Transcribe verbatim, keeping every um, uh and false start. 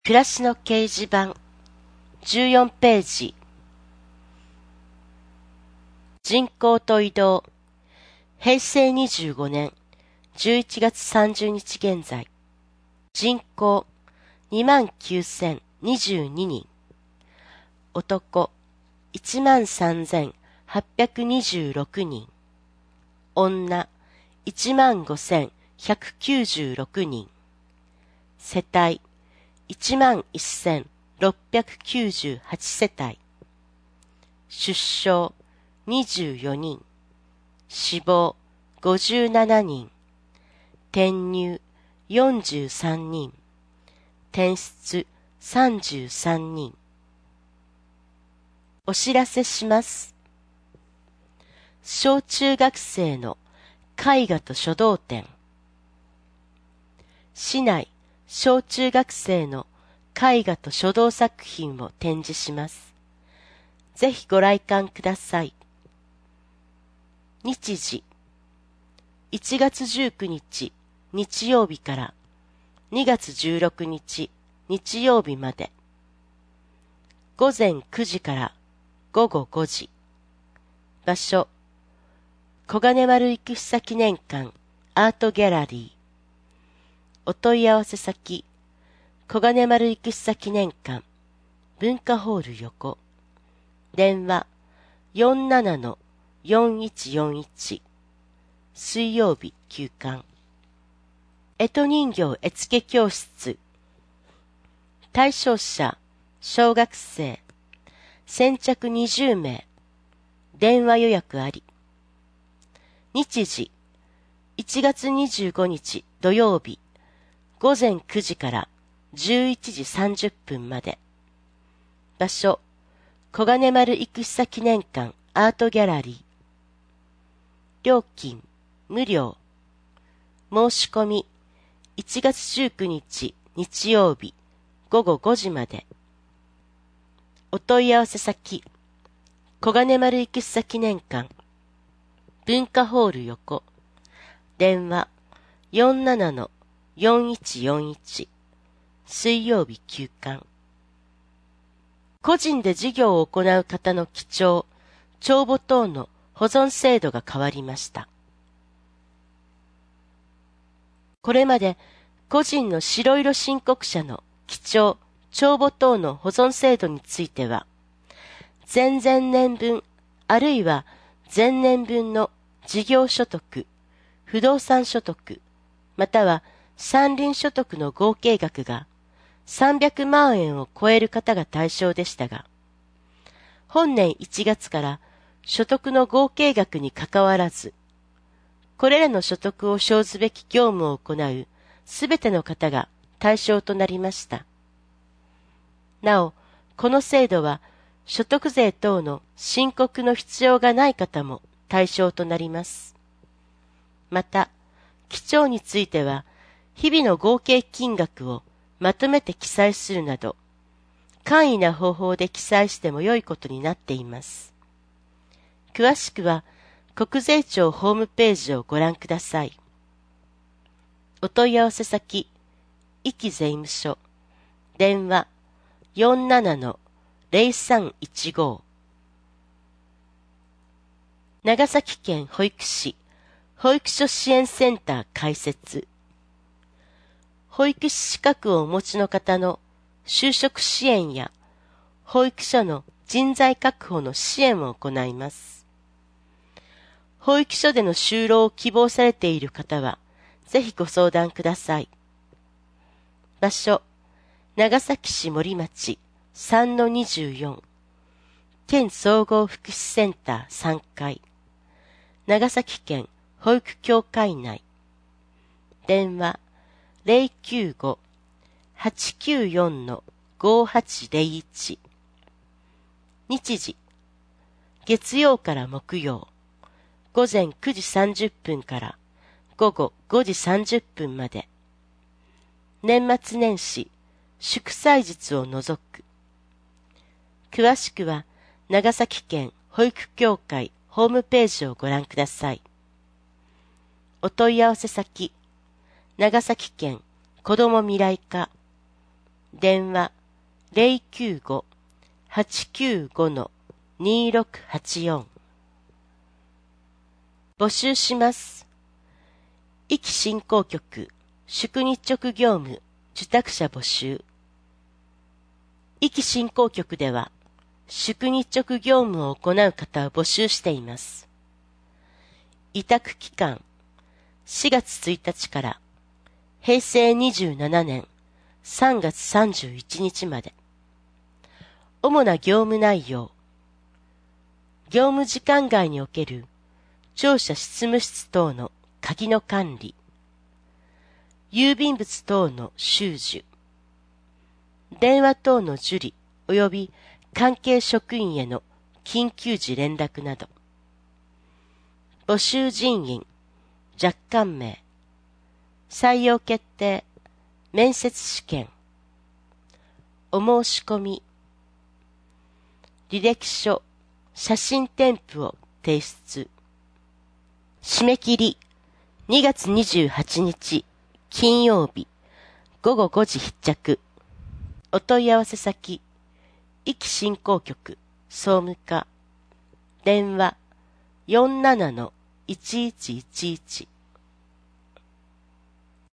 暮らしの掲示板じゅうよんページ。人口と移動。へいせいにじゅうごねんじゅういちがつさんじゅうにち現在。人口にまんきゅうせんにじゅうににん。男いちまんさんぜんはっぴゃくにじゅうろくにん。女いちまんごせんひゃくきゅうじゅうろくにん。世帯いちまんせんろっぴゃくきゅうじゅうはちせたい。出生にじゅうよにん。死亡ごじゅうななにん。転入よんじゅうさんにん。転出さんじゅうさんにん。お知らせします。小中学生の絵画と書道展。市内小中学生の絵画と書道作品を展示します。ぜひご来館ください。日時いちがつじゅうくにち日曜日からにがつじゅうろくにち日曜日まで。ごぜんくじからごごごじ。場所小金丸生久記念館アートギャラリー。お問い合わせ先小金丸生久記念館文化ホール横。電話 よんななのよんいちよんいち。水曜日休館。干支人形絵付け教室。対象者小学生先着にじゅうめい。電話予約あり。日時いちがつにじゅうごにち土曜日ごぜんくじからじゅういちじさんじゅっぷんまで。場所小金丸生久記念館アートギャラリー。料金無料。申し込みいちがつじゅうくにち日曜日ごごごじまで。お問い合わせ先小金丸生久記念館文化ホール横。電話 よんななのよんいちよんいち。水曜日休館。個人で事業を行う方の記帳、帳簿等の保存制度が変わりました。これまで個人の白色申告者の記帳、帳簿等の保存制度については、前々年分あるいは前年分の事業所得、不動産所得、または山林所得の合計額がさんびゃくまんえんを超える方が対象でしたが、本年いちがつから所得の合計額にかかわらず、これらの所得を生ずべき業務を行うすべての方が対象となりました。なお、この制度は所得税等の申告の必要がない方も対象となります。また、記帳については、日々の合計金額をまとめて記載するなど、簡易な方法で記載しても良いことになっています。詳しくは、国税庁ホームページをご覧ください。お問い合わせ先、壱岐税務署、電話 よんななのぜろさんいちご。長崎県保育士保育所支援センター開設。保育士資格をお持ちの方の就職支援や保育所の人材確保の支援を行います。保育所での就労を希望されている方は、ぜひご相談ください。場所、長崎市森町 さんのにじゅうよん。県総合福祉センターさんかい。長崎県保育協会内。電話 ゼロきゅうご はちきゅうよん ごはちゼロいち。日時、月曜から木曜、ごぜんくじさんじゅっぷんからごごごじさんじゅっぷんまで。年末年始、祝祭日を除く。詳しくは、長崎県保育協会ホームページをご覧ください。お問い合わせ先、長崎県子ども未来課。 電話 ゼロきゅうご はちきゅうご にろくはちよん。募集します。壱岐振興局宿日直業務受託者募集。壱岐振興局では宿日直業務を行う方を募集しています。委託期間しがつついたちからへいせいにじゅうななねんさんがつさんじゅういちにちまで。主な業務内容。業務時間外における庁舎執務室等の鍵の管理、郵便物等の収受、電話等の受理及び関係職員への緊急時連絡など。募集人員、若干名、採用決定、面接試験、お申し込み、履歴書、写真添付を提出。締め切りにがつにじゅうはちにち金曜日ごごごじ必着。お問い合わせ先、壱岐振興局総務課、電話 よんななのいちいちいちいち